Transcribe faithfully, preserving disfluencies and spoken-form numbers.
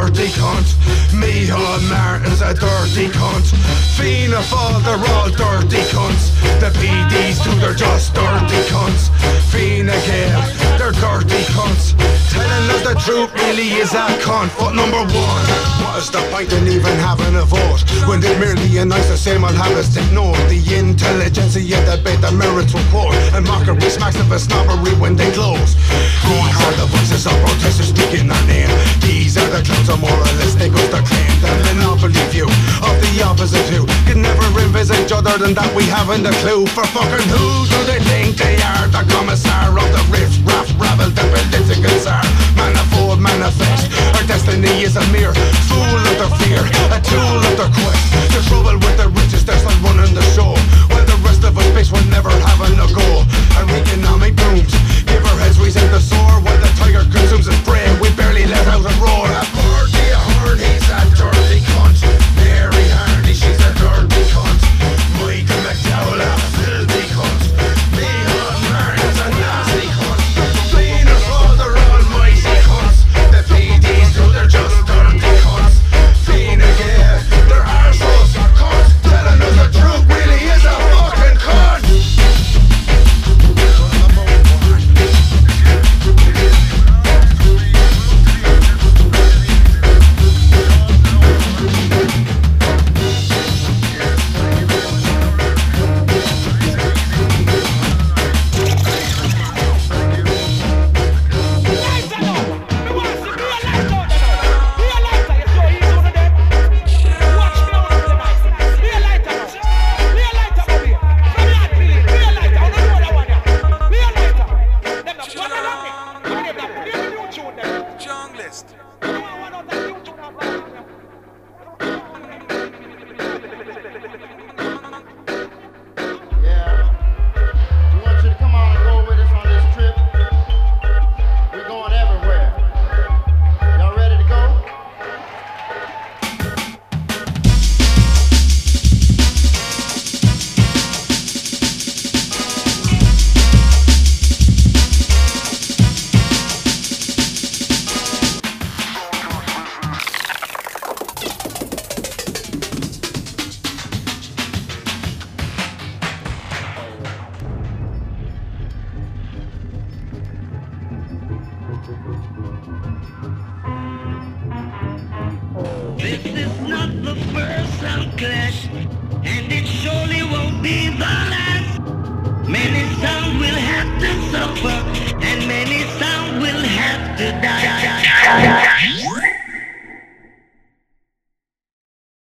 dirty cunt. Micheál Martin's a dirty cunt. Fianna Fáil, they're all dirty cunts. The P Ds too, they're just dirty cunts. Fine Gael, they're dirty cunts. Telling us the truth really is a cunt. But number one, what is the point in even having a vote when they merely announce the same old habits ignore? The intelligentsia debate the merits will quote, and mockery smacks of a snobbery when they close. These are the voices of protesters speaking their name. These are the clowns of moralists, echoes the claim. The monopoly view of the opposite who can never envisage other than that we haven't a clue. For fucking who do they think they are? The commissar of the riff, raff, rabble, the political czar. Manifold manifest, our destiny is a mere fool of their fear, a tool of their quest. The trouble with the riches, they're still running the show, while the rest of us bitch will never have a go. Our economic booms give our heads reason to soar, while the tiger consumes his prey, we barely let out a roar. A party a horn, he's a dirty cunt. Mary Hardy, she's a dirty cunt. Michael McDowell, a filthy cunt. Micheál Martin's a nasty cunt. Fianna Fáil, they're almighty cunts. The P Ds too, they're just dirty cunts. Fine Gael, they're arseholes, cunts. Telling us the truth really is a fucking cunt. This is not the first clash, and it surely won't be the last. Many sound will have to suffer, and many sound will have to die.